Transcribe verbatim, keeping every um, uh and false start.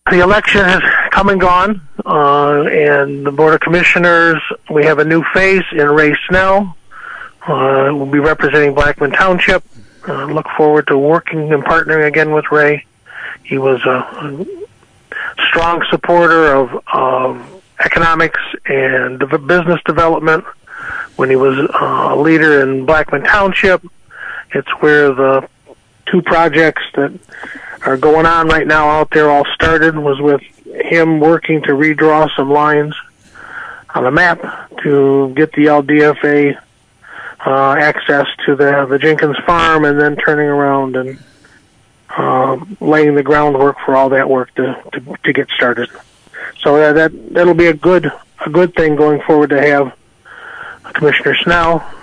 the election has come and gone, uh, and the Board of Commissioners, we have a new face in Ray Snell. Uh, we'll be representing Blackman Township. Uh, look forward to working and partnering again with Ray. He was a, a strong supporter of, of economics and business development when he was uh, a leader in Blackman Township. It's where the two projects that are going on right now out there all started, was with him working to redraw some lines on a map to get the L D F A uh, access to the, the Jenkins farm, and then turning around and uh, laying the groundwork for all that work to, to, to get started. So uh, that that'll be a good a good thing going forward to have Commissioner Snell